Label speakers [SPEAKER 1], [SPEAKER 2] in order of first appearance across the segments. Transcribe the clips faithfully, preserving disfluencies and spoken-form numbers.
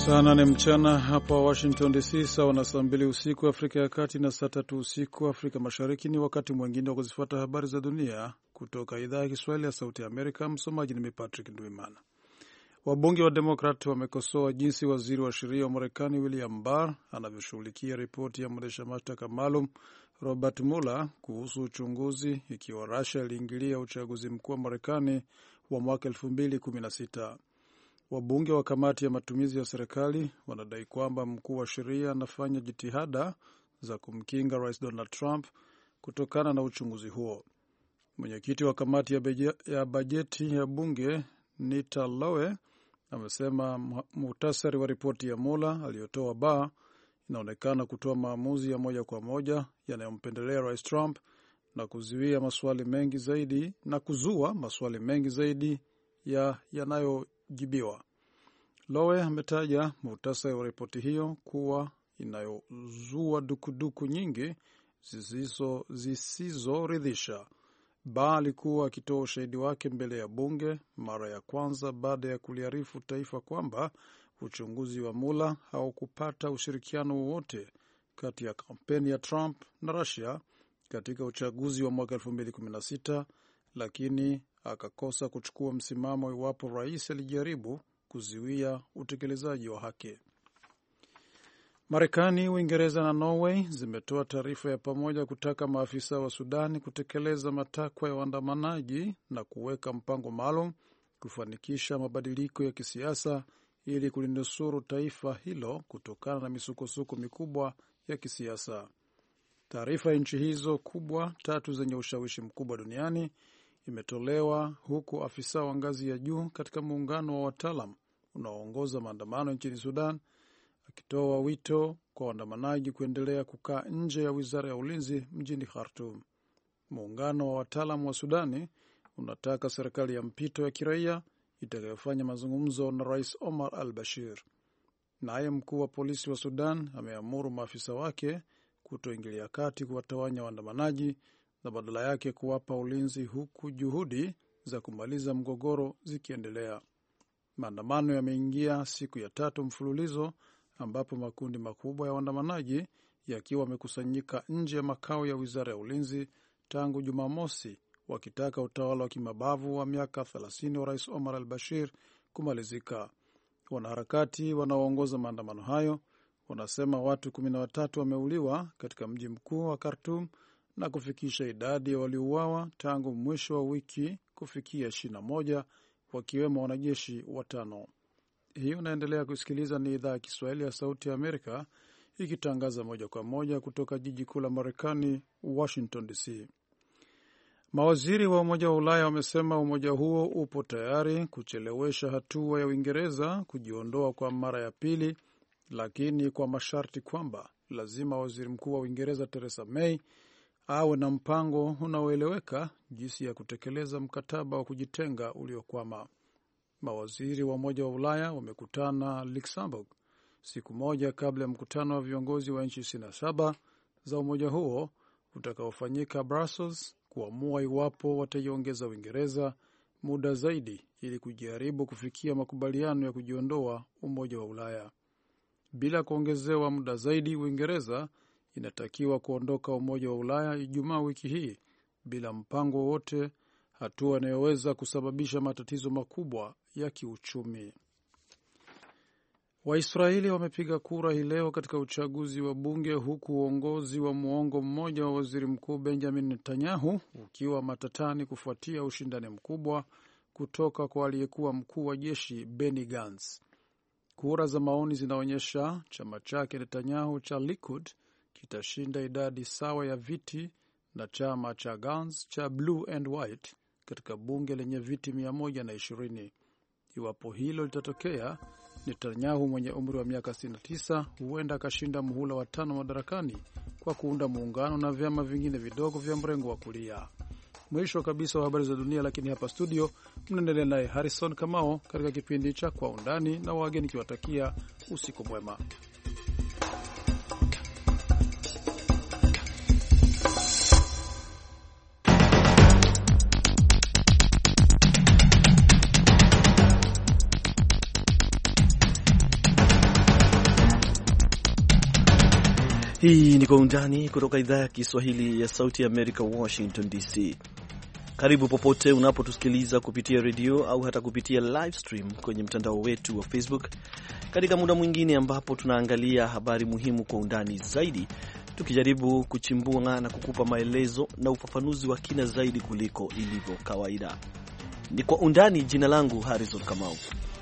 [SPEAKER 1] Saa nane mchana hapa Washington D C, sawa na saa mbili usiku Afrika ya Kati na saa tatu usiku Afrika Mashariki. Ni wakati mwingine wa kuzifuata habari za dunia kutoka idhaa ya Kiswahili ya Sauti ya Amerika. Msomaji ni mimi Patrick Ndwimana. Wabunge wa Demokrat wamekosoa jinsi waziri wa sheria wa Marekani William Barr anavyoshughulikia ripoti ya mwendesha mashtaka maalum Robert Mueller kuhusu uchunguzi ikiwa Russia iliingilia uchaguzi mkuu wa Marekani wa mwaka elfu mbili kumi na sita. Wabunge wa kamati ya matumizi ya serikali wanadai kwamba mkuu wa sheria anafanya jitihada za kumkinga Rais Donald Trump kutokana na uchunguzi huo. Mwenyekiti wa kamati ya, beje, ya bajeti ya bunge Nita Lowe amesema muhtasari wa ripoti ya Mueller aliyotoa Barr inaonekana kutoa maamuzi ya moja kwa moja yanayompendelea Rais Trump na kuzuia maswali mengi zaidi na kuzua maswali mengi zaidi ya yanayojibiwa. Lowe ametaja muhtasari wa ripoti hiyo kuwa inayozua dukuduku nyingi zisizo zisizoridhisha. Barr alikuwa akitoa ushahidi wake mbele ya bunge mara ya kwanza baada ya kuliarifu taifa kwamba uchunguzi wa Mueller haukupata ushirikiano wowote kati ya kampeni ya Trump na Russia katika uchaguzi wa mwaka elfu mbili kumi na sita, lakini akakosa kuchukua msimamo iwapo rais alijaribu kuzuia utekelezaji wa haki. Marekani, Uingereza na Norway zimetoa taarifa ya pamoja kutaka maafisa wa Sudan kutekeleza matakwa ya waandamanaji na kuweka mpango maalum kufanikisha mabadiliko ya kisiasa ili kulinusuru taifa hilo kutokana na misukosuko mikubwa ya kisiasa. Taarifa ya nchi hizo kubwa tatu zenye ushawishi mkubwa duniani imetolewa huku afisa wa ngazi ya juu katika muungano wa wataalam unaoongoza maandamano nchini Sudan akitoa wito kwa waandamanaji kuendelea kukaa nje ya wizara ya ulinzi mjini Khartoum. Muungano wa wataalam wa Sudani unataka serikali ya mpito ya kiraia itakayofanya mazungumzo na Rais Omar al-Bashir. Naye mkuu wa polisi wa Sudan ameamuru maafisa wake kutoingilia kati kuwatawanya waandamanaji na badala yake kuwapa ulinzi huku juhudi za kumaliza mgogoro zikiendelea. Maandamano yameingia siku ya tatu mfululizo ambapo makundi makubwa ya waandamanaji yakiwa wamekusanyika nje ya makao ya wizara ya ulinzi tangu Jumamosi wakitaka utawala wa kimabavu wa miaka thelathini wa Rais Omar al-Bashir kumalizika. Wanaharakati wanaoongoza maandamano hayo wanasema watu kumi na watatu wameuliwa katika mji mkuu wa Khartoum na kufikisha idadi ya waliouawa tangu mwisho wa wiki kufikia ishirini na moja, wakiwemo wanajeshi watano. Hii unaendelea kusikiliza, ni idhaa ya Kiswahili ya Sauti ya Amerika ikitangaza moja kwa moja kutoka jiji kuu la Marekani, Washington D C. Mawaziri wa Umoja wa Ulaya wamesema umoja huo upo tayari kuchelewesha hatua ya Uingereza kujiondoa kwa mara ya pili, lakini kwa masharti kwamba lazima waziri mkuu wa Uingereza Theresa May awe na mpango unaoeleweka jinsi ya kutekeleza mkataba wa kujitenga uliokwama. Mawaziri wa Umoja wa Ulaya wamekutana Luxembourg siku moja kabla ya mkutano wa viongozi wa nchi ishirini na saba za umoja huo utakaofanyika Brussels kuamua iwapo wataiongeza Uingereza muda zaidi ili kujaribu kufikia makubaliano ya kujiondoa Umoja wa Ulaya. Bila kuongezewa muda zaidi, Uingereza inatakiwa kuondoka Umoja wa Ulaya Ijumaa wiki hii bila mpango wowote, hatua inayoweza kusababisha matatizo makubwa ya kiuchumi. Waisraeli wamepiga kura hii leo katika uchaguzi wa bunge huku uongozi wa muongo mmoja wa waziri mkuu Benjamin Netanyahu ukiwa matatani kufuatia ushindani mkubwa kutoka kwa aliyekuwa mkuu wa jeshi Benny Gantz. Kura za maoni zinaonyesha chama chake Netanyahu cha Likud kitashinda idadi sawa ya viti na chama cha Gantz cha Blue and White katika bunge lenye viti mia moja na ishirini. Iwapo hilo litatokea, Netanyahu mwenye umri wa miaka sitini na tisa huenda akashinda muhula wa tano madarakani kwa kuunda muungano na vyama vingine vidogo vya mrengo wa kulia. Mwisho kabisa wa habari za dunia, lakini hapa studio mnaendelea naye Harrison Kamao katika kipindi cha Kwa Undani, na wageni kiwatakia usiku mwema.
[SPEAKER 2] Hii ni Kwa Undani kutoka idhaa ya Kiswahili ya Sauti ya Amerika, Washington D C. Karibu popote unapotusikiliza kupitia redio au hata kupitia live stream kwenye mtandao wetu wa Facebook, katika muda mwingine ambapo tunaangalia habari muhimu kwa undani zaidi, tukijaribu kuchimbua na kukupa maelezo na ufafanuzi wa kina zaidi kuliko ilivyo kawaida. Ni Kwa Undani. Jina langu Harrison Kamau.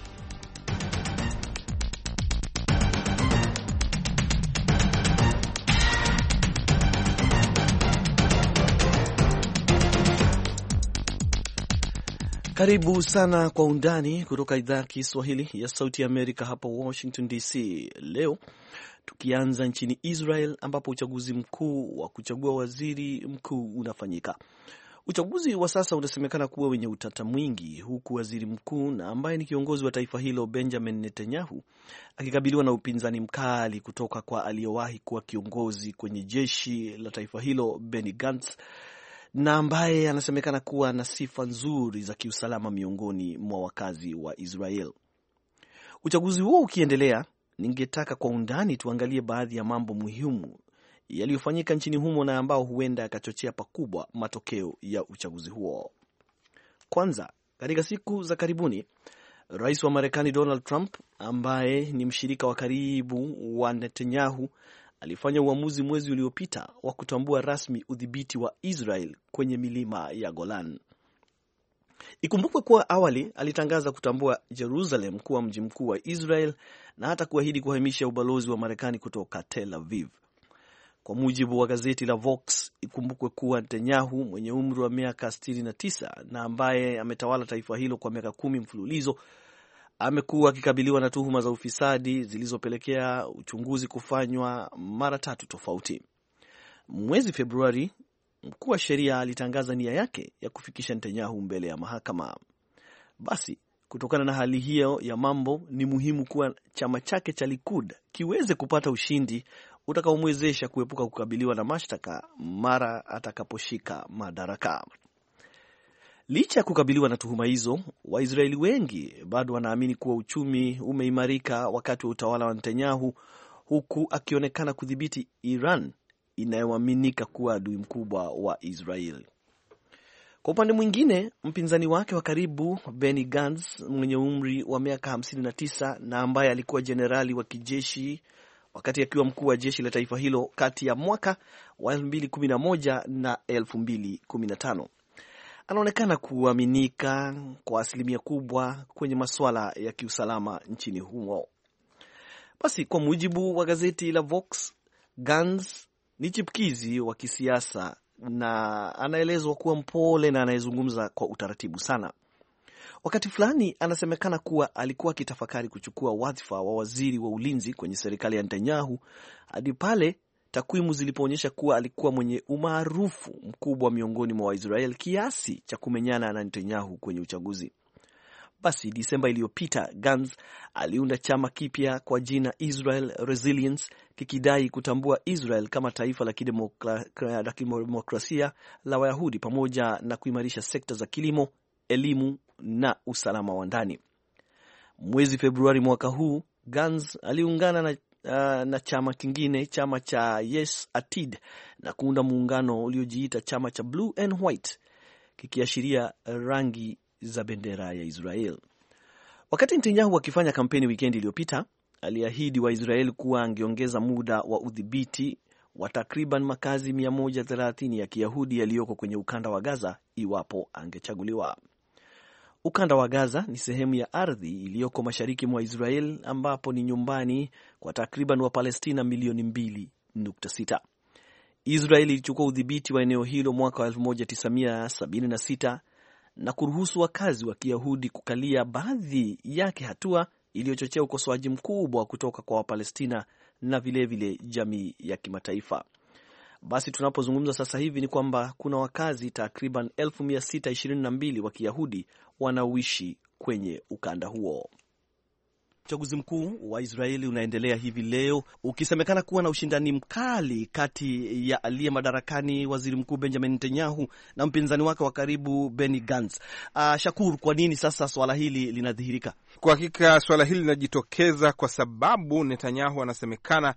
[SPEAKER 2] Karibu sana Kwa Undani kutoka idhaa ya Kiswahili ya Sauti ya Amerika hapa Washington D C. Leo tukianza nchini Israel ambapo uchaguzi mkuu wa kuchagua waziri mkuu unafanyika. Uchaguzi wa sasa unasemekana kuwa wenye utata mwingi, huku waziri mkuu na ambaye ni kiongozi wa taifa hilo Benjamin Netanyahu akikabiliwa na upinzani mkali kutoka kwa aliyewahi kuwa kiongozi kwenye jeshi la taifa hilo Benny Gantz, na ambaye anasemekana kuwa na sifa nzuri za kiusalama miongoni mwa wakazi wa Israel. Uchaguzi huo ukiendelea, ningetaka kwa undani tuangalie baadhi ya mambo muhimu yaliyofanyika nchini humo na ambao huenda yakachochea pakubwa matokeo ya uchaguzi huo. Kwanza, katika siku za karibuni, Rais wa Marekani Donald Trump, ambaye ni mshirika wa karibu wa Netanyahu, alifanya uamuzi mwezi uliopita wa kutambua rasmi udhibiti wa Israel kwenye milima ya Golan. Ikumbukwe kuwa awali alitangaza kutambua Jerusalem kuwa mji mkuu wa Israel na hata kuahidi kuhamisha ubalozi wa Marekani kutoka Tel Aviv. Kwa mujibu wa gazeti la Vox, ikumbukwe kuwa Netanyahu mwenye umri wa miaka sitini na tisa na ambaye ametawala taifa hilo kwa miaka kumi mfululizo amekuwa akikabiliwa na tuhuma za ufisadi zilizopelekea uchunguzi kufanywa mara tatu tofauti. Mwezi Februari, mkuu wa sheria alitangaza nia yake ya kufikisha Netanyahu mbele ya mahakama. Basi, kutokana na hali hiyo ya mambo, ni muhimu kuwa chama chake cha Likud kiweze kupata ushindi utakaomwezesha kuepuka kukabiliwa na mashtaka mara atakaposhika madaraka. Licha ya kukabiliwa na tuhuma hizo, Waisraeli wengi bado wanaamini kuwa uchumi umeimarika wakati wa utawala wa Netanyahu, huku akionekana kudhibiti Iran inayoaminika kuwa adui mkubwa wa Israeli. Kwa upande mwingine, mpinzani wake wa karibu Benny Gantz mwenye umri wa miaka hamsini na tisa na ambaye alikuwa jenerali wa kijeshi wakati akiwa mkuu wa jeshi la taifa hilo kati ya mwaka wa elfu mbili kumi na moja na elfu mbili kumi na tano, anaonekana kuaminika kwa asilimia kubwa kwenye masuala ya kiusalama nchini humo. Basi, kwa mujibu wa gazeti la Vox, Gantz ni chipkizi wa kisiasa na anaelezwa kuwa mpole na anayezungumza kwa utaratibu sana. Wakati fulani anasemekana kuwa alikuwa akitafakari kuchukua wadhifa wa waziri wa ulinzi kwenye serikali ya Netanyahu hadi pale takwimu zilipoonyesha kuwa alikuwa mwenye umaarufu mkubwa miongoni mwa Waisraeli kiasi cha kumenyana na Netanyahu kwenye uchaguzi. Basi, Disemba iliyopita, Gantz aliunda chama kipya kwa jina Israel Resilience, kikidai kutambua Israel kama taifa la kidemokrasia la Wayahudi pamoja na kuimarisha sekta za kilimo, elimu na usalama wa ndani. Mwezi Februari mwaka huu, Gantz aliungana na Uh, na chama kingine, chama cha Yes Atid, na kuunda muungano uliojiita chama cha Blue and White, kikiashiria rangi za bendera ya Israel. Wakati Netanyahu akifanya kampeni wikendi iliyopita, aliahidi wa Israel kuwa angeongeza muda wa udhibiti wa takriban makazi mia moja thelathini ya Kiyahudi yaliyoko kwenye ukanda wa Gaza iwapo angechaguliwa. Ukanda wa Gaza ni sehemu ya ardhi iliyoko mashariki mwa Israel ambapo ni nyumbani kwa takriban wa Palestina milioni mbili nukta sita. Israel ilichukua udhibiti wa eneo hilo mwaka wa elfu moja tisa mia sabini na sita na kuruhusu wakazi wa Kiyahudi kukalia baadhi yake, hatua iliyochochea ukosoaji mkubwa kutoka kwa Wapalestina na vilevile vile jamii ya kimataifa. Basi tunapozungumza sasa hivi ni kwamba kuna wakazi takriban elfu mia sita ishirini na mbili wa Kiyahudi wanaoishi kwenye ukanda huo. Uchaguzi mkuu wa Israeli unaendelea hivi leo ukisemekana kuwa na ushindani mkali kati ya aliye madarakani waziri mkuu Benjamin Netanyahu na mpinzani wake wa karibu Benny Gantz. Uh, Shakur, kwa nini sasa swala hili linadhihirika?
[SPEAKER 3] Kwa hakika swala hili linajitokeza kwa sababu Netanyahu anasemekana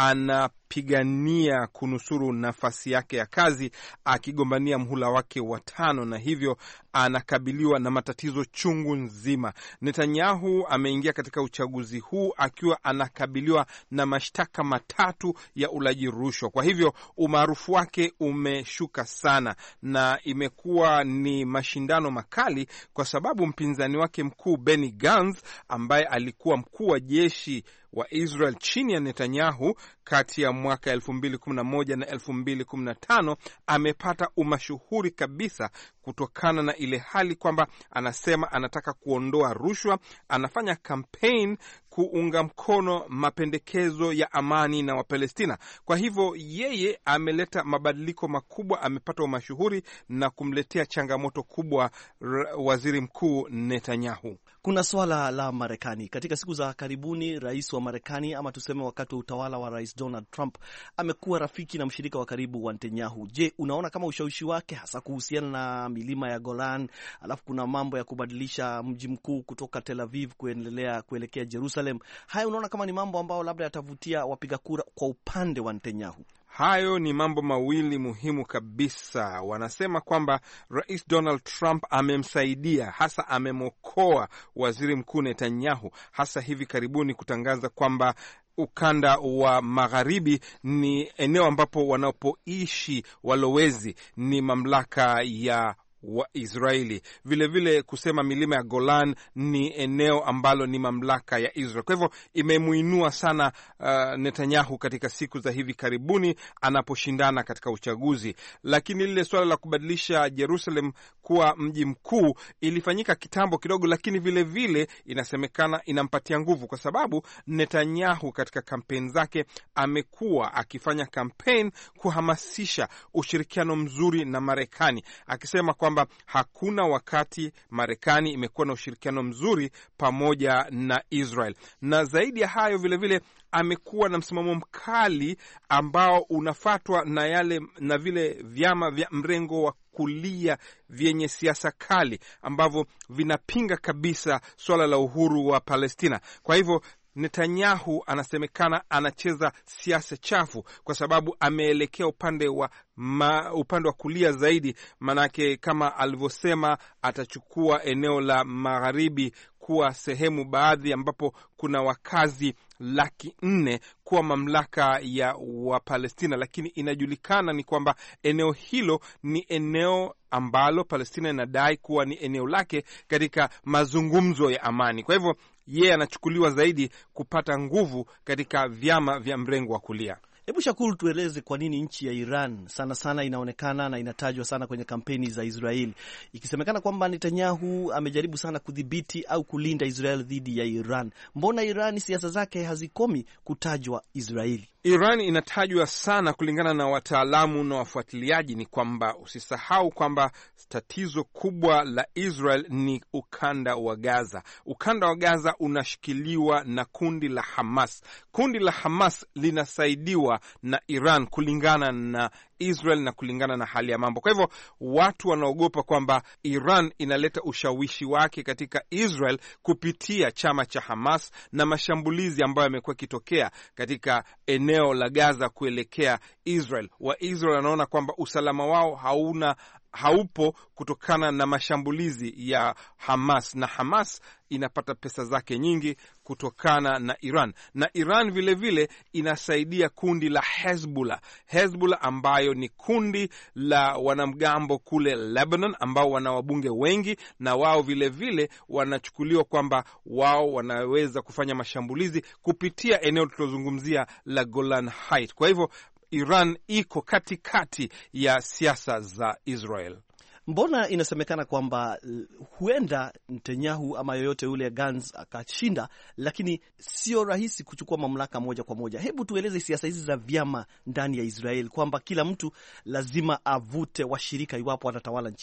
[SPEAKER 3] anapigania kunusuru nafasi yake ya kazi akigombania mhula wake wa tano, na hivyo anakabiliwa na matatizo chungu nzima. Netanyahu ameingia katika uchaguzi huu akiwa anakabiliwa na mashtaka matatu ya ulaji rushwa. Kwa hivyo umaarufu wake umeshuka sana na imekuwa ni mashindano makali, kwa sababu mpinzani wake mkuu Benny Gantz ambaye alikuwa mkuu wa jeshi wa Israel chini ya Netanyahu kati ya mwaka elfu mbili kumi na moja na elfu mbili kumi na tano amepata umashuhuri kabisa kutokana na ile hali kwamba anasema anataka kuondoa rushwa, anafanya campaign kuunga mkono mapendekezo ya amani na Wapalestina. Kwa hivyo yeye ameleta mabadiliko makubwa, amepata umashuhuri na kumletea changamoto kubwa waziri mkuu Netanyahu.
[SPEAKER 2] Kuna swala la Marekani. Katika siku za karibuni, rais wa Marekani, ama tuseme wakati wa utawala wa Rais Donald Trump, amekuwa rafiki na mshirika wa karibu wa Netanyahu. Je, unaona kama ushawishi wake hasa kuhusiana na milima ya Golan, alafu kuna mambo ya kubadilisha mji mkuu kutoka Tel Aviv kuendelea kuelekea Jerusalem, haya unaona kama ni mambo ambayo labda yatavutia wapiga kura kwa upande wa Netanyahu?
[SPEAKER 3] Hayo ni mambo mawili muhimu kabisa. Wanasema kwamba Rais Donald Trump amemsaidia, hasa amemwokoa waziri mkuu Netanyahu, hasa hivi karibuni kutangaza kwamba ukanda wa magharibi ni eneo ambapo wanapoishi walowezi ni mamlaka ya wa Israeli. Vile vile kusema milima ya Golan ni eneo ambalo ni mamlaka ya Israel. Kwa hivyo imemuinua sana uh, Netanyahu katika siku za hivi karibuni anaposhindana katika uchaguzi. Lakini lile swala la kubadilisha Jerusalem kuwa mji mkuu ilifanyika kitambo kidogo, lakini vile vile inasemekana inampatia nguvu, kwa sababu Netanyahu katika kampeni zake amekuwa akifanya kampeni kuhamasisha ushirikiano mzuri na Marekani, akisema kwa kwamba hakuna wakati Marekani imekuwa na ushirikiano mzuri pamoja na Israel. Na zaidi ya hayo vile vile amekuwa na msimamo mkali ambao unafatwa na yale na vile vyama vya mrengo wa kulia vyenye siasa kali ambavyo vinapinga kabisa swala la uhuru wa Palestina. Kwa hivyo Netanyahu anasemekana anacheza siasa chafu kwa sababu ameelekea upande wa ma, upande wa kulia zaidi, manake kama alivyosema atachukua eneo la magharibi kuwa sehemu baadhi ambapo kuna wakazi laki nne kuwa mamlaka ya Wapalestina, lakini inajulikana ni kwamba eneo hilo ni eneo ambalo Palestina inadai kuwa ni eneo lake katika mazungumzo ya amani. Kwa hivyo yeye anachukuliwa zaidi kupata nguvu katika vyama vya mrengo wa kulia.
[SPEAKER 2] Hebu Shakuru, tueleze kwa nini nchi ya Iran sana sana inaonekana na inatajwa sana kwenye kampeni za Israeli, ikisemekana kwamba Netanyahu amejaribu sana kudhibiti au kulinda Israeli dhidi ya Iran. Mbona Iran siasa zake hazikomi kutajwa Israeli?
[SPEAKER 3] Iran inatajwa sana kulingana na wataalamu na wafuatiliaji, ni kwamba usisahau kwamba tatizo kubwa la Israel ni ukanda wa Gaza. Ukanda wa Gaza unashikiliwa na kundi la Hamas. Kundi la Hamas linasaidiwa na Iran kulingana na Israel na kulingana na hali ya mambo. Kwa hivyo watu wanaogopa kwamba Iran inaleta ushawishi wake katika Israel kupitia chama cha Hamas na mashambulizi ambayo yamekuwa kitokea katika eneo la Gaza kuelekea Israel. Wa Israel wanaona kwamba usalama wao hauna haupo kutokana na mashambulizi ya Hamas, na Hamas inapata pesa zake nyingi kutokana na Iran, na Iran vile vile inasaidia kundi la Hezbollah. Hezbollah ambayo ni kundi la wanamgambo kule Lebanon ambao wana wabunge wengi, na wao vile vile wanachukuliwa kwamba wao wanaweza kufanya mashambulizi kupitia eneo tulozungumzia la Golan Heights. Kwa hivyo Iran iko katikati ya siasa za Israel.
[SPEAKER 2] Mbona inasemekana kwamba huenda Netanyahu ama yoyote yule Gantz akashinda, lakini sio rahisi kuchukua mamlaka moja kwa moja? Hebu tueleze siasa hizi za vyama ndani ya Israel, kwamba kila mtu lazima avute washirika iwapo atatawala nchi hiyo.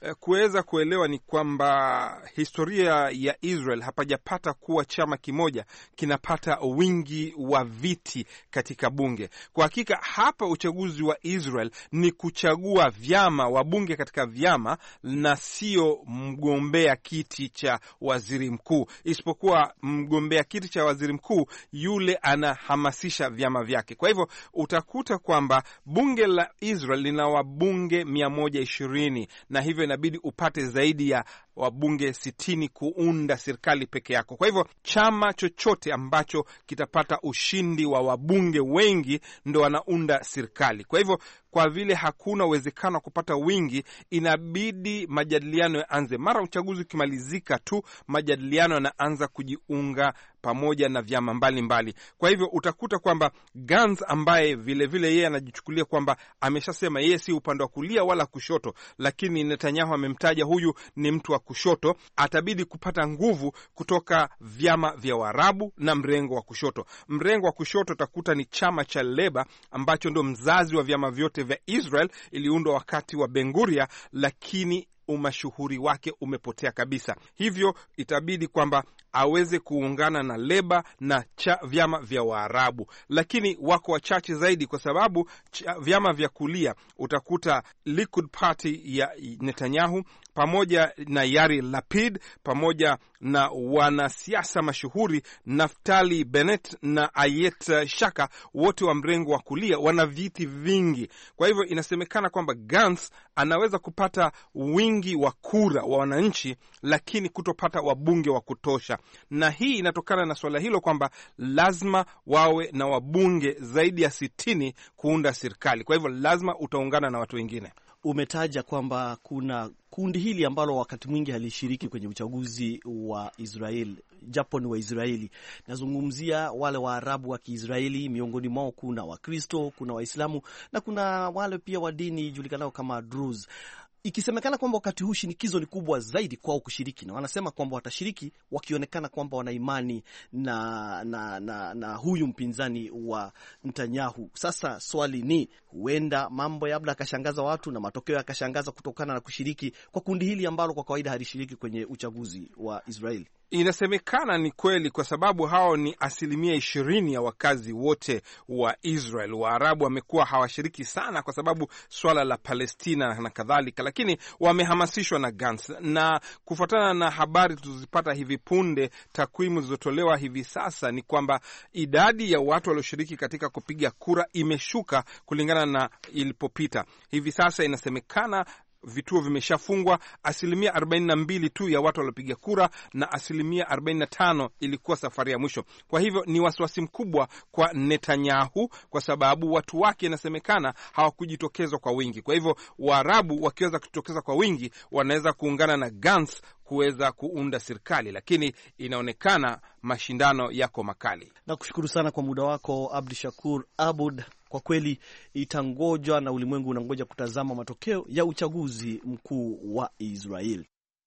[SPEAKER 3] kuweza kuelewa ni kwamba historia ya Israel hapajapata kuwa chama kimoja kinapata wingi wa viti katika bunge. Kwa hakika hapa uchaguzi wa Israel ni kuchagua vyama, wabunge katika vyama, na sio mgombea kiti cha waziri mkuu, isipokuwa mgombea kiti cha waziri mkuu yule anahamasisha vyama vyake. Kwa hivyo utakuta kwamba bunge la Israel lina wabunge mia moja ishirini na hivyo inabidi upate zaidi ya wabunge sitini kuunda serikali peke yako. Kwa hivyo chama chochote ambacho kitapata ushindi wa wabunge wengi ndo wanaunda serikali. Kwa hivyo kwa vile hakuna uwezekano wa kupata wingi, inabidi majadiliano yaanze. Mara uchaguzi ukimalizika tu, majadiliano yanaanza kujiunga pamoja na vyama mbalimbali. Kwa hivyo utakuta kwamba Gantz ambaye vile vile yeye anajichukulia kwamba ameshasema yeye si upande wa kulia wala kushoto, lakini Netanyahu amemtaja huyu ni mtu wa kushoto, atabidi kupata nguvu kutoka vyama vya Waarabu na mrengo wa kushoto. Mrengo wa kushoto utakuta ni chama cha Leba ambacho ndo mzazi wa vyama vyote vya Israel, iliundwa wakati wa Ben Gurion, lakini umashuhuri wake umepotea kabisa. Hivyo itabidi kwamba aweze kuungana na Leba na cha vyama vya Waarabu, lakini wako wachache zaidi, kwa sababu cha, vyama vya kulia utakuta Likud Party ya Netanyahu pamoja na Yair Lapid pamoja na wanasiasa mashuhuri Naftali Bennett na Ayet Shaka, wote wa mrengo wa kulia, wana viti vingi. Kwa hivyo inasemekana kwamba Gantz anaweza kupata wingi wa kura wa wananchi, lakini kutopata wabunge wa kutosha. Na hii inatokana na swala hilo kwamba lazima wawe na wabunge zaidi ya sitini kuunda serikali. Kwa hivyo lazima utaungana na watu wengine.
[SPEAKER 2] Umetaja kwamba kuna kundi hili ambalo wakati mwingi halishiriki kwenye uchaguzi wa Israel, japo ni wa Israeli. Nazungumzia wale Waarabu wa Kiisraeli, miongoni mwao kuna Wakristo, kuna Waislamu na kuna wale pia wa dini julikanao kama Druze. Ikisemekana kwamba wakati huu shinikizo ni kubwa zaidi kwao kushiriki, na wanasema kwamba watashiriki wakionekana kwamba wana imani na, na, na, na huyu mpinzani wa Netanyahu. Sasa swali ni, huenda mambo labda akashangaza watu na matokeo yakashangaza kutokana na kushiriki kwa kundi hili ambalo kwa kawaida halishiriki kwenye uchaguzi wa Israeli.
[SPEAKER 3] Inasemekana ni kweli, kwa sababu hao ni asilimia ishirini ya wakazi wote wa Israel. Waarabu wamekuwa hawashiriki sana kwa sababu swala la Palestina na kadhalika, lakini wamehamasishwa na Gantz. Na kufuatana na habari tulizopata hivi punde, takwimu zilizotolewa hivi sasa ni kwamba idadi ya watu walioshiriki katika kupiga kura imeshuka kulingana na ilipopita. Hivi sasa inasemekana vituo vimeshafungwa, asilimia arobaini na mbili tu ya watu waliopiga kura na asilimia arobaini na tano ilikuwa safari ya mwisho. Kwa hivyo ni wasiwasi mkubwa kwa Netanyahu, kwa sababu watu wake inasemekana hawakujitokeza kwa wingi. Kwa hivyo Waarabu wakiweza kujitokeza kwa wingi, wanaweza kuungana na Gantz kuweza kuunda serikali, lakini inaonekana mashindano yako makali.
[SPEAKER 2] Na kushukuru sana kwa muda wako Abdishakur Abud. Kwa kweli itangojwa na ulimwengu unangoja kutazama matokeo ya uchaguzi mkuu wa Israel.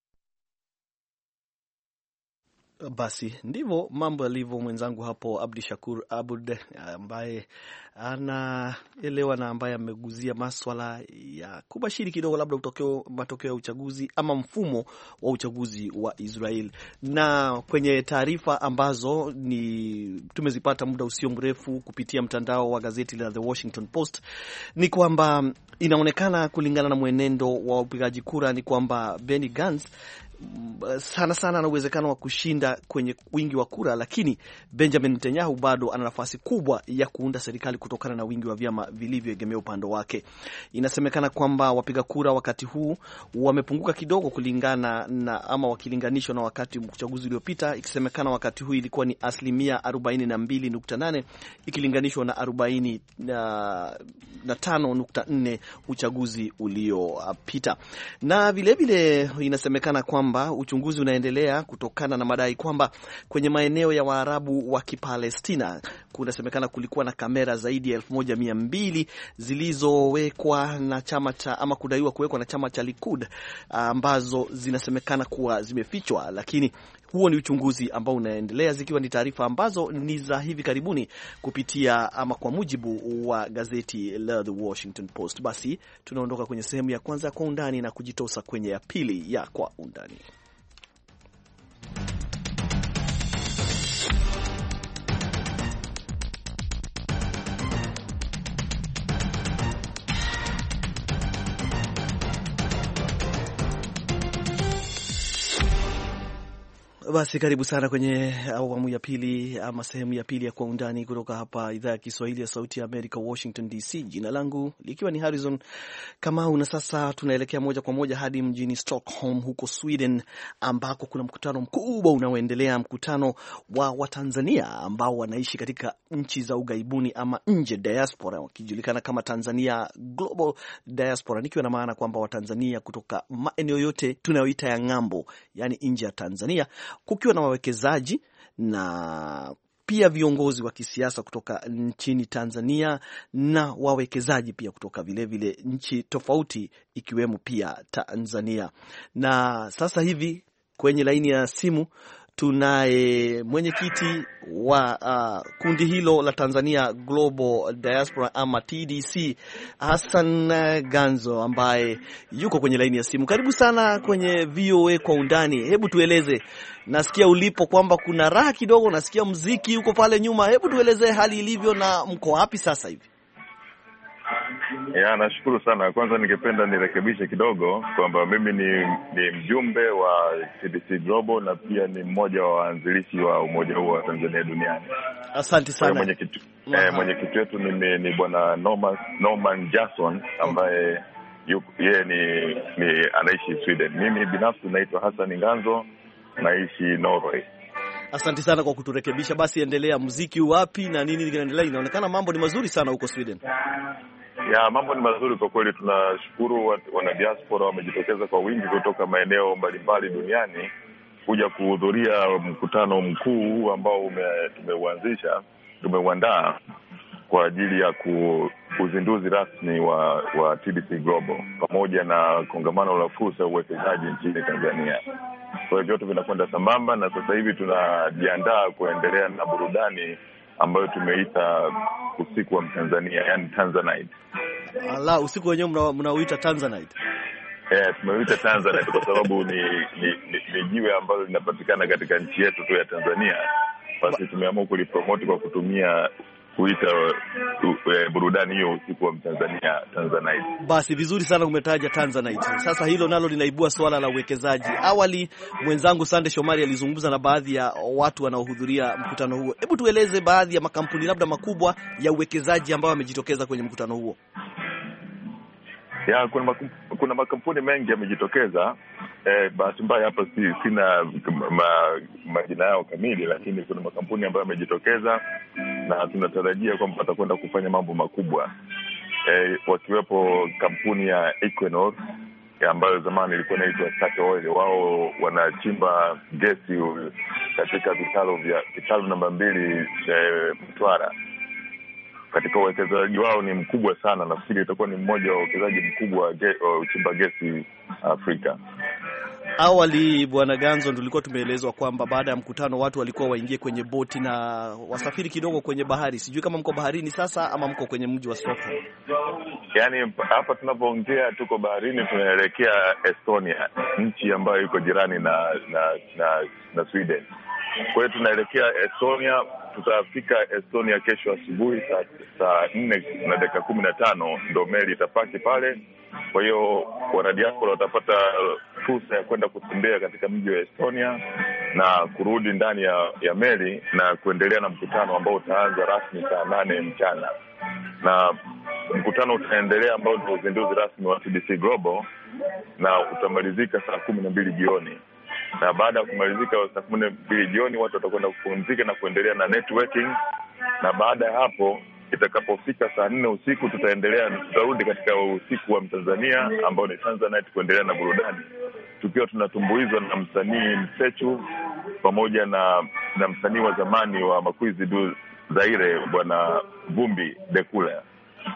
[SPEAKER 2] Basi ndivyo mambo yalivyo. Mwenzangu hapo Abdishakur Abud ambaye anaelewa na ambaye ameguzia maswala ya kubashiri kidogo labda utokeo, matokeo ya uchaguzi ama mfumo wa uchaguzi wa Israel. Na kwenye taarifa ambazo ni tumezipata muda usio mrefu kupitia mtandao wa gazeti la The Washington Post ni kwamba inaonekana kulingana na mwenendo wa upigaji kura ni kwamba Benny Gantz sana sana ana uwezekano wa kushinda kwenye wingi wa kura, lakini Benjamin Netanyahu bado ana nafasi kubwa ya kuunda serikali kutokana na wingi wa vyama vilivyoegemea upande wake. Inasemekana kwamba wapiga kura wakati huu wamepunguka kidogo kulingana na ama wakilinganishwa na wakati uchaguzi uliopita. Ikisemekana wakati huu ilikuwa ni asilimia arobaini na mbili nukta nane ikilinganishwa na arobaini na tano nukta nne uchaguzi uliopita. Na vile vile inasemekana kwamba uchunguzi unaendelea kutokana na madai kwamba kwenye maeneo ya Waarabu wa Kipalestina kunasemekana kulikuwa na kamera zaidi ya elfu moja mia mbili zilizowekwa na chama cha ama kudaiwa kuwekwa na chama cha Likud ambazo zinasemekana kuwa zimefichwa, lakini huo ni uchunguzi ambao unaendelea, zikiwa ni taarifa ambazo ni za hivi karibuni kupitia ama kwa mujibu wa gazeti la The Washington Post. Basi tunaondoka kwenye sehemu ya kwanza ya Kwa Undani na kujitosa kwenye ya pili ya Kwa Undani. Basi karibu sana kwenye awamu ya pili ama sehemu ya pili ya Kwa Undani kutoka hapa idhaa ya Kiswahili ya Sauti ya Amerika, Washington D C. Jina langu likiwa ni Harrison Kamau, na sasa tunaelekea moja kwa moja hadi mjini Stockholm huko Sweden, ambako kuna mkutano mkubwa unaoendelea, mkutano wa Watanzania ambao wanaishi katika nchi za ugaibuni ama nje, diaspora, wakijulikana kama Tanzania Global Diaspora, nikiwa na maana kwamba Watanzania kutoka maeneo yote tunayoita ya ng'ambo, yani nje ya Tanzania, kukiwa na wawekezaji na pia viongozi wa kisiasa kutoka nchini Tanzania na wawekezaji pia kutoka vile vile nchi tofauti ikiwemo pia Tanzania. Na sasa hivi kwenye laini ya simu tunaye mwenyekiti wa uh, kundi hilo la Tanzania Global Diaspora ama T D C, Hassan Ganzo, ambaye yuko kwenye laini ya simu. Karibu sana kwenye V O A Kwa Undani. Hebu tueleze, nasikia ulipo kwamba kuna raha kidogo, nasikia muziki uko pale nyuma. Hebu tueleze hali ilivyo na mko wapi sasa hivi?
[SPEAKER 4] Ya, nashukuru sana. Kwanza ningependa nirekebishe kidogo kwamba mimi ni, ni mjumbe wa T D C Global na pia ni mmoja wa waanzilishi wa umoja huu wa Tanzania duniani.
[SPEAKER 2] Asante sana.
[SPEAKER 4] Mwenyekiti eh, mwenyekiti wetu ni, ni bwana Norman, Norman Jason ambaye yeye ni, ni anaishi Sweden. Mimi binafsi naitwa Hassan Ganzo, naishi Norway.
[SPEAKER 2] Asante sana kwa kuturekebisha. Basi endelea, muziki wapi na nini kinaendelea? Inaonekana mambo ni mazuri sana huko Sweden.
[SPEAKER 4] Ya, mambo ni mazuri kwa kweli. Tunashukuru wana diaspora wamejitokeza kwa wingi kutoka maeneo mbalimbali duniani kuja kuhudhuria mkutano mkuu ambao tumeuanzisha, tumeuandaa kwa ajili ya ku, uzinduzi rasmi wa, wa T D C Global pamoja na kongamano la fursa ya uwekezaji nchini Tanzania. Kwa hiyo vyote vinakwenda sambamba, na sasa hivi tunajiandaa kuendelea na burudani ambayo tumeita usiku wa Mtanzania, yani Tanzanite.
[SPEAKER 2] Ala, usiku wenyewe mnauita Tanzanite?
[SPEAKER 4] Eh, tumeuita Tanzanite kwa sababu ni ni, ni, ni jiwe ambalo linapatikana katika nchi yetu tu ya Tanzania. Basi tumeamua kulipromote kwa kutumia kuita uh, burudani hiyo usiku wa Mtanzania, Tanzanite.
[SPEAKER 2] Basi vizuri sana umetaja Tanzanite. Sasa hilo nalo linaibua swala la uwekezaji. Awali mwenzangu Sande Shomari alizungumza na baadhi ya watu wanaohudhuria mkutano huo. Hebu tueleze baadhi ya makampuni labda makubwa ya uwekezaji ambao yamejitokeza kwenye mkutano huo.
[SPEAKER 4] Ya, kuna makum, kuna makampuni mengi yamejitokeza. Eh, bahati mbaya hapa si, sina ma, majina yao kamili, lakini kuna makampuni ambayo yamejitokeza na tunatarajia kwamba watakwenda kufanya mambo makubwa. Eh, wakiwepo kampuni ya Equinor ambayo zamani ilikuwa inaitwa Statoil Oil. Wao wanachimba gesi katika vitalu vya vitalu namba mbili eh, Mtwara. Katika uwekezaji wao ni mkubwa sana, nafikiri itakuwa ni mmoja wa uwekezaji mkubwa wa uchimba gesi Afrika.
[SPEAKER 2] Awali Bwana Ganzo, tulikuwa tumeelezwa kwamba baada ya mkutano watu walikuwa waingie kwenye boti na wasafiri kidogo kwenye bahari. Sijui kama mko baharini sasa ama mko kwenye mji wa Stockholm.
[SPEAKER 4] Yaani hapa tunapoongea tuko baharini, tunaelekea Estonia, nchi ambayo iko jirani na na na, na Sweden. Kwa hiyo tunaelekea Estonia, tutafika Estonia kesho asubuhi saa saa nne na dakika kumi na tano ndio meli itapaki pale. Kwa hiyo wanadiaspora watapata fursa ya kwenda kutembea katika mji wa Estonia na kurudi ndani ya, ya meli na kuendelea na mkutano ambao utaanza rasmi saa nane mchana. Na mkutano utaendelea ambao ndio uzinduzi rasmi wa T D C Global na utamalizika saa kumi na mbili jioni. Na baada ya kumalizika saa kumi na mbili jioni watu watakwenda kupumzika na kuendelea na networking, na baada ya hapo itakapofika saa nne usiku tutaendelea tutarudi katika usiku wa Mtanzania ambao ni Tanzanite kuendelea na burudani, tukiwa tunatumbuizwa na msanii Msechu pamoja na na msanii wa zamani wa Makuizi du Zaire Bwana Vumbi Dekula.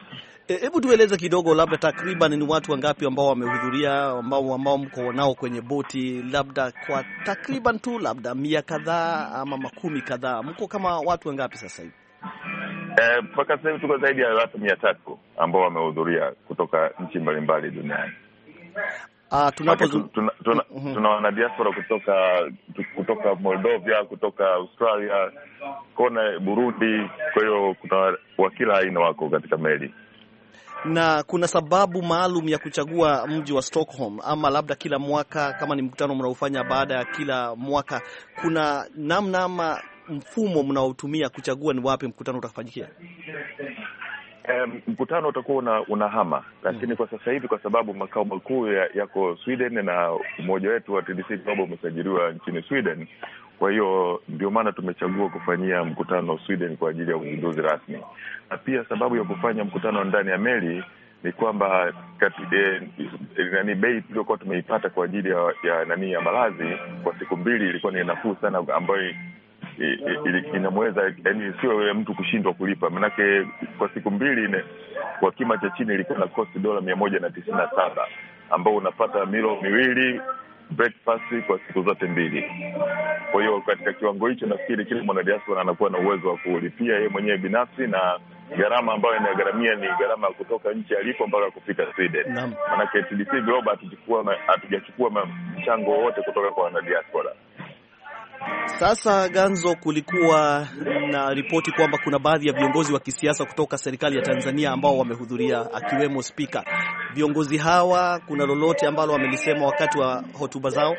[SPEAKER 2] Hebu e, tueleze kidogo, labda takriban ni watu wangapi ambao wamehudhuria, ambao ambao mko nao kwenye boti, labda kwa takriban tu labda mia kadhaa ama makumi kadhaa, mko kama watu wangapi sasa hivi?
[SPEAKER 4] Eh, mpaka sasa hivi tuko zaidi ya watu mia tatu ambao wamehudhuria kutoka nchi mbalimbali duniani.
[SPEAKER 2] Ah, tunapo
[SPEAKER 4] tuna, tuna, tuna, mm-hmm. tuna wana diaspora kutoka kutoka Moldova, kutoka Australia, kona Burundi, kwa hiyo kuna wa kila aina wako katika meli.
[SPEAKER 2] Na kuna sababu maalum ya kuchagua mji wa Stockholm, ama labda kila mwaka kama ni mkutano mnaofanya baada ya kila mwaka, kuna namna ama mfumo mnaotumia kuchagua ni wapi mkutano utafanyikia?
[SPEAKER 4] Um, mkutano utakuwa una, unahama, lakini kwa sasa hivi kwa sababu makao makuu ya, yako Sweden na umoja wetu wa T D C Global umesajiliwa nchini Sweden, kwa hiyo ndio maana tumechagua kufanyia mkutano Sweden kwa ajili ya uzinduzi rasmi. Na pia sababu ya kufanya mkutano ndani ya meli ni kwamba kati eh, nani bei tuliokuwa tumeipata kwa ajili ya, ya nani ya malazi kwa siku mbili ilikuwa ni nafuu sana, ambayo inamweza yani sio mtu kushindwa kulipa. Manake kwa siku mbili ine, kwa kima cha chini ilikuwa na cost dola mia moja na tisini na saba, ambao unapata milo miwili breakfast kwa siku zote mbili. Kwa hiyo katika kiwango hicho nafikiri kila mwanadiaspora anakuwa na uwezo wa kulipia yeye mwenyewe binafsi, na gharama ambayo inagharamia ni gharama ya kutoka nchi alipo mpaka kufika Sweden. Manake T D C Global hatujachukua hatujachukua mchango wote kutoka kwa wanadiaspora.
[SPEAKER 2] Sasa Ganzo, kulikuwa na ripoti kwamba kuna baadhi ya viongozi wa kisiasa kutoka serikali ya Tanzania ambao wamehudhuria, akiwemo spika. Viongozi hawa kuna lolote ambalo wamelisema wakati wa hotuba zao?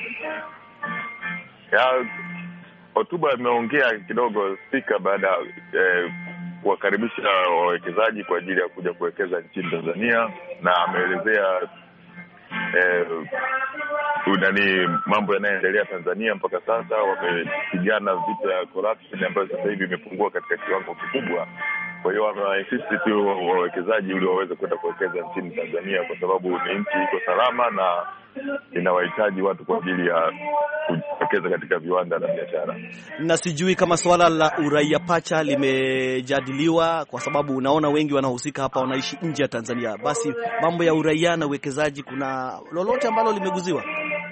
[SPEAKER 4] Ya hotuba imeongea kidogo spika baada eh, kuwakaribisha wawekezaji kwa ajili ya kuja kuwekeza nchini Tanzania, na ameelezea eh, Udani mambo yanayoendelea Tanzania mpaka sasa. Wamepigana vita ya corruption ambayo sasa hivi imepungua katika kiwango kikubwa. Kwa hiyo wameinsist tu wawekezaji ili waweze kwenda kuwekeza nchini Tanzania, kwa sababu ni nchi iko salama na inawahitaji watu kwa ajili ya kuwekeza katika viwanda na biashara.
[SPEAKER 2] Na sijui kama swala la uraia pacha limejadiliwa, kwa sababu unaona wengi wanahusika hapa wanaishi nje ya Tanzania. Basi mambo ya uraia na uwekezaji, kuna lolote ambalo limeguziwa?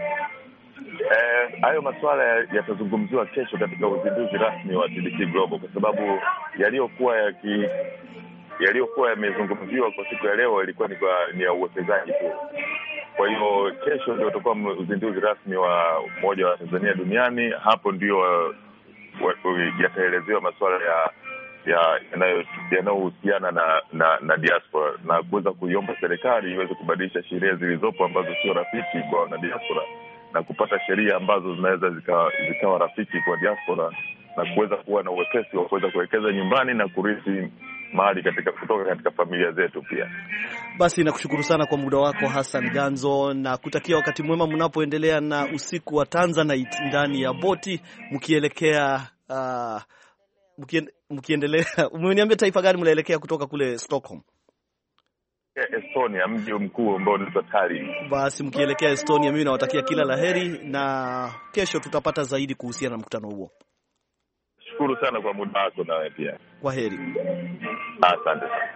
[SPEAKER 4] Eh, hayo masuala yatazungumziwa kesho katika uzinduzi rasmi wa T D C Global, kwa sababu yaliyokuwa yaki yaliyokuwa yamezungumziwa kwa siku ya leo ilikuwa ni kwa ni ya uwekezaji tu. Kwa hiyo kesho ndio utakuwa uzinduzi rasmi wa umoja wa Tanzania duniani. Hapo ndio yataelezewa masuala ya ya yanayohusiana na, na na diaspora, na kuweza kuiomba serikali iweze kubadilisha sheria zilizopo ambazo sio rafiki kwa wana diaspora, na kupata sheria ambazo zinaweza zikawa zikawa rafiki kwa diaspora, na kuweza kuwa na uwepesi wa kuweza kuwekeza nyumbani na kurithi mali katika kutoka katika familia zetu pia.
[SPEAKER 2] Basi nakushukuru sana kwa muda wako Hassan Ganzo, na kutakia wakati mwema mnapoendelea na usiku wa Tanzanite ndani ya boti mkielekea uh, mkiendelea. Umeniambia taifa gani mnaelekea kutoka kule Stockholm?
[SPEAKER 4] Estonia, mji mkuu ambao ni Tallinn.
[SPEAKER 2] Basi mkielekea Estonia, mimi nawatakia kila laheri, na kesho tutapata zaidi kuhusiana na mkutano huo.
[SPEAKER 4] Shukuru sana kwa muda wako nawe pia.
[SPEAKER 2] Kwaheri.
[SPEAKER 4] Asante sana.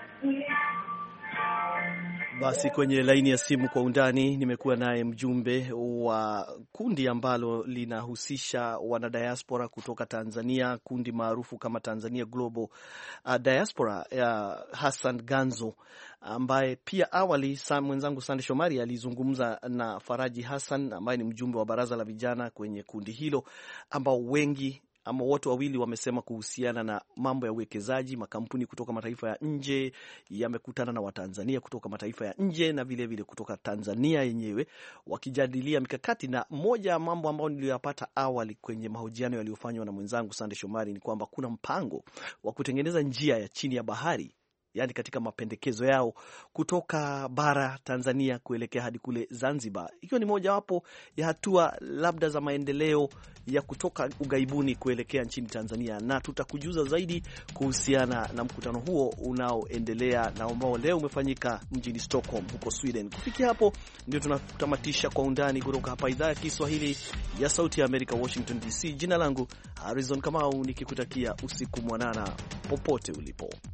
[SPEAKER 2] Basi kwenye laini ya simu kwa undani nimekuwa naye mjumbe wa kundi ambalo linahusisha wanadiaspora kutoka Tanzania, kundi maarufu kama Tanzania Global uh, Diaspora, uh, Hassan Ganzo, ambaye pia awali mwenzangu Sande Shomari alizungumza na Faraji Hassan ambaye ni mjumbe wa baraza la vijana kwenye kundi hilo, ambao wengi ama watu wawili wamesema kuhusiana na mambo ya uwekezaji. Makampuni kutoka mataifa ya nje yamekutana na Watanzania kutoka mataifa ya nje na vile vile kutoka Tanzania yenyewe, wakijadilia mikakati. Na moja ya mambo ambayo niliyopata awali kwenye mahojiano yaliyofanywa na mwenzangu Sande Shomari ni kwamba kuna mpango wa kutengeneza njia ya chini ya bahari, yani katika mapendekezo yao kutoka bara Tanzania kuelekea hadi kule Zanzibar. Hiyo ni moja wapo ya hatua labda za maendeleo ya kutoka ugaibuni kuelekea nchini Tanzania, na tutakujuza zaidi kuhusiana na mkutano huo unaoendelea na ambao leo umefanyika mjini Stockholm huko Sweden. Kufikia hapo ndio tunatamatisha kwa undani kutoka hapa idhaa ya Kiswahili ya Sauti ya Amerika, Washington D C. Jina langu Harrison Kamau, nikikutakia usiku mwanana popote ulipo.